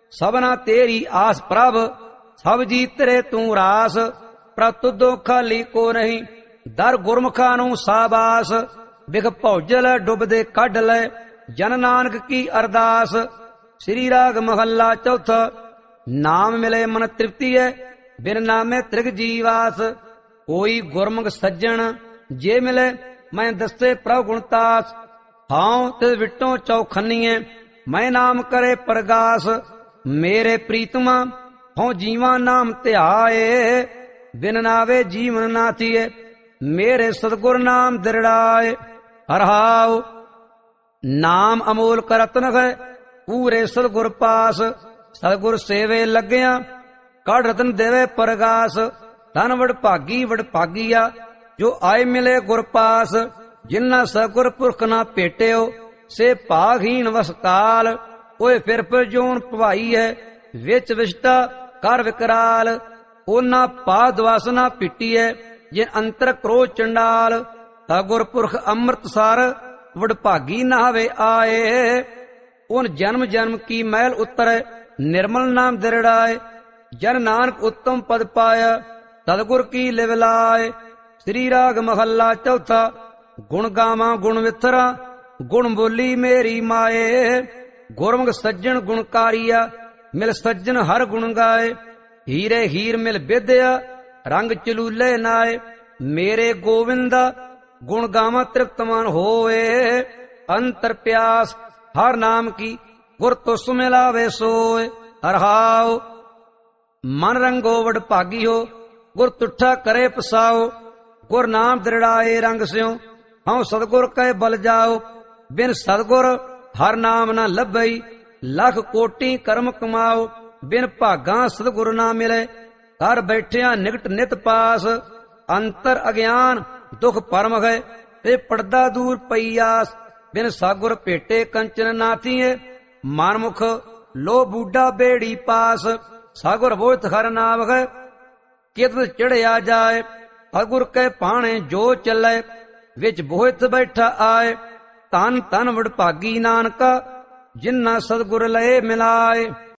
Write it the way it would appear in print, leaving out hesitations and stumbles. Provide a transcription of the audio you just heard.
ਸਭਨਾ ਤੇਰੀ ਆਸ ਪ੍ਰਭ, ਸਭ ਜੀ ਤੇਰੇ ਤੂੰ ਰਾਸ। ਪ੍ਰਭ ਤੁਧੋਂ ਖਾਲੀ ਕੋ ਨਹੀਂ, ਦਰ ਗੁਰਮੁਖਾਂ ਨੂੰ ਸਾਬਾਸ। ਬਿਖ ਭੌਜਲ ਡੁੱਬਦੇ ਕੱਢ ਲੈ, ਜਨ ਨਾਨਕ ਕੀ ਅਰਦਾਸ। ਸ੍ਰੀ ਰਾਗ ਮਹੱਲਾ ਚੌਥਾ। ਨਾਮ ਮਿਲੇ ਮਨ ਤ੍ਰਿਪਤੀ ਹੈ, ਬਿਨ ਨਾਮੇ ਤ੍ਰਿਗ ਜੀਵਾਸ। ਕੋਈ ਗੁਰਮੁਖ ਸੱਜਣ ਜੇ ਮਿਲੇ, ਮੈਂ ਦੱਸੇ ਪ੍ਰਭ ਗੁਣਤਾਸ। ਹਾਂ ਤੇ ਵਿਟੋਂ ਚੌਖੰਨੀਏ, ਮੈਂ ਨਾਮ ਕਰੇ ਪ੍ਰਗਾਸ। ਮੇਰੇ ਪ੍ਰੀਤਮਾ ਹਉ ਜੀਵਾ ਨਾਮ ਧਿਆਏ, ਬਿਨ ਨਾਵੇ ਜੀਵਨ ਨਾ ਥੀਏ। ਮੇਰੇ ਸਤਿਗੁਰ ਨਾਮ ਦਿਰੜਾਏ। ਹਰਹਾਉ ਨਾਮ ਅਮੋਲਕ ਰਤਨ ਹੈ, ਪੂਰੇ ਸਤਿਗੁਰ ਪਾਸ। ਸਤਿਗੁਰ ਸੇਵੇ ਲੱਗਿਆ, ਕੜ ਰਤਨ ਦੇਵੇ ਪ੍ਰਗਾਸ। ਧਨ ਵਡਭਾਗੀ ਵਡਭਾਗੀਆ, ਜੋ ਆਏ ਮਿਲੇ ਗੁਰ ਪਾਸ। ਜਿਨ੍ਹਾਂ ਸਤਿਗੁਰ ਪੁਰਖ ਨਾ ਭੇਟਿਓ, ਸੇ ਭਾਗਹੀਣ ਵਸਕਾਲ। ਓਏ ਫਿਰ ਜੋਨ ਭਵਾਈ ਹੈ, ਵਿੱਚ ਵਿਸ਼ਟਾ ਕਰ ਵਿਕਰਾਲ। ਉਹਨਾਂ ਪਾਦ ਵਾਸਨਾ ਪਿੱਟੀ ਹੈ, ਜੇ ਅੰਤਰ ਕਰੋ ਚੰਡਾਲ। ਸਤਿਗੁਰ ਪੁਰਖ ਅੰਮ੍ਰਿਤਸਰ, ਵਡਭਾਗੀ ਨਾਵੇ ਆਏ। ਉਨ ਜਨਮ ਜਨਮ ਕੀ ਮਹਿਲ ਉਤਰੈ, ਨਿਰਮਲ ਨਾਮ ਦਿਰੜਾਏ। ਜਨ ਨਾਨਕ ਉੱਤਮ ਪਦ ਪਾਇਆ, ਸਤਿਗੁਰ ਕੀ ਲਿਵ ਲਾਏ। ਸ੍ਰੀ ਰਾਗ ਮਹੱਲਾ ਚੌਥਾ। ਗੁਣ ਗਾਵਾਂ ਗੁਣ ਵਿਥਰਾ, ਗੁਣ ਬੋਲੀ ਮੇਰੀ ਮਾਏ। ਗੁਰਮੁਖ ਸੱਜਣ ਗੁਣਕਾਰੀਆ, ਮਿਲ ਸੱਜਣ ਹਰ ਗੁਣ ਗਾਏ। ਹੀਰੇ ਹੀਰ ਮਿਲ ਵਿਦਿਆ, ਰੰਗ ਚਲੂਲੇ ਨਾਏ। ਮੇਰੇ ਗੋਵਿੰਦਾ ਗੁਣ ਗਾਵਾਂ ਤ੍ਰਿਪਤ ਮਨ ਹੋਏ। ਅੰਤਰ ਪਿਆਸ ਹਰ ਨਾਮ ਕੀ, ਗੁਰ ਤੁਸ ਮਿਲਾਵੇ ਸੋਏ। ਹਰਹਾਉ ਮਨ ਰੰਗੋ ਵਡਭਾਗੀ ਹੋ, ਗੁਰ ਤੁਠਾ ਕਰੇ ਪਸਾਓ। ਗੁਰ ਨਾਮ ਦਿਰੜਾਏ ਰੰਗ ਸਿਓ, ਹਉ ਸਤਿਗੁਰ ਕੈ ਬਲ ਜਾਓ। ਬਿਨ ਸਤਿਗੁਰ ਹਰ ਨਾਮ ਨਾ ਲੱਭਈ, ਲੱਖ ਕੋਟੀ ਕਰਮ ਕਮਾਓ। ਬਿਨ ਭਾਗਾਂ ਸਤਿਗੁਰ ਨਾ ਮਿਲੇ, ਘਰ ਬੈਠਿਆਂ ਨਿਕਟ ਨਿਤ ਪਾਸ। ਅੰਤਰ ਅਗਿਆਨ ਦੁਖ ਪਰਮ ਹੈ, ਤੇ ਪੜਦਾ ਦੂਰ ਪਈਆਸ। ਬਿਨ ਸਤਿਗੁਰ ਭੇਟੇ ਕੰਚਨ ਨਾਥੀਏ, ਮਨਮੁਖ ਲੋ ਬੂਡਾ ਬੇੜੀ ਪਾਸ। ਸਤਿਗੁਰ ਬੋਹਿਤ ਹਰ ਨਾਮ ਹੈ, ਕਿਤ ਚੜਿਆ ਜਾਏ। ਸਤਿਗੁਰ ਕੈ ਭਾਣੇ ਜੋ ਚੱਲੇ, ਵਿੱਚ ਬੋਹਿਤ ਬੈਠਾ ਆਏ। ਧਨ ਧਨ ਵਡਭਾਗੀ ਨਾਨਕਾ, ਜਿਨ੍ਹਾਂ ਸਤਿਗੁਰ ਲਏ ਮਿਲਾਏ।